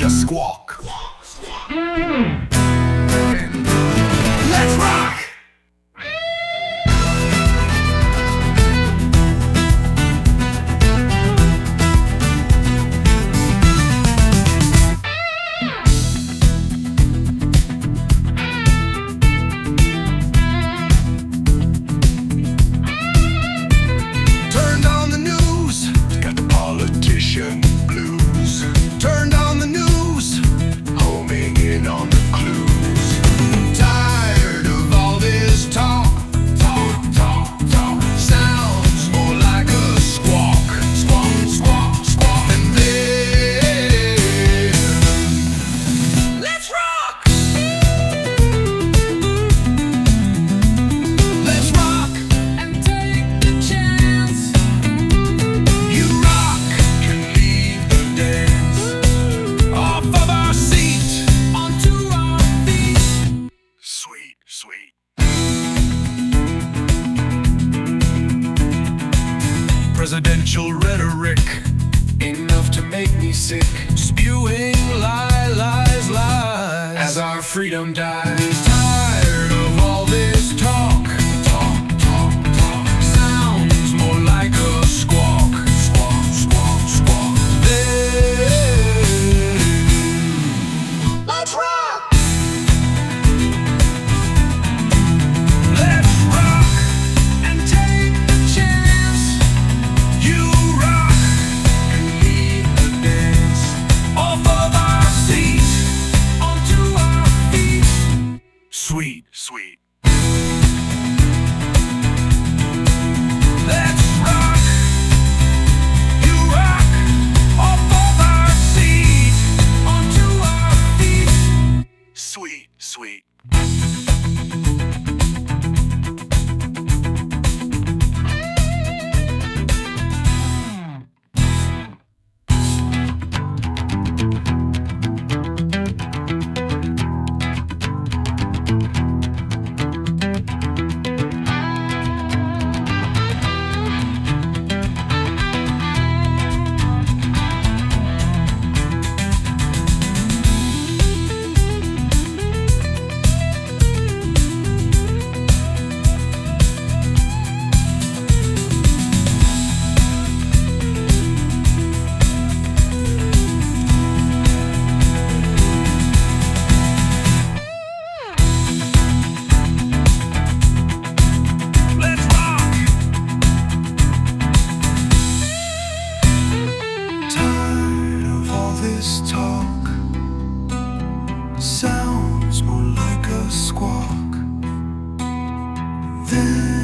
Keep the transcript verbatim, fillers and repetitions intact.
just squawk. Let's rock! Turned on the news, got the politician blues. Turned on the news, homing in on the clues. Tired of all this talk, talk, talk, talk. Sounds more like a squawk, squawk, squawk, squawk. And then let's rock! Let's rock and take the chance. You rock can leave the dance. Off of our seat, onto our feet. Sweet, sweet. Presidential rhetoric, enough to make me sick. Spewing lie, lies, lies, as our freedom dies. Tired of all this talk, talk, talk, talk. Sounds more like a squawk, squawk, squawk, squawk. Then let's rock! Let's rock and take the chance. You rock and lead the dance. Off of our seat, onto our feet. Sweet, sweet. Let's rock. You rock. Off of our seat, onto our feet. Sweet, sweet. Let's rock. Tired of all this talk. Sounds more like a squawk. Then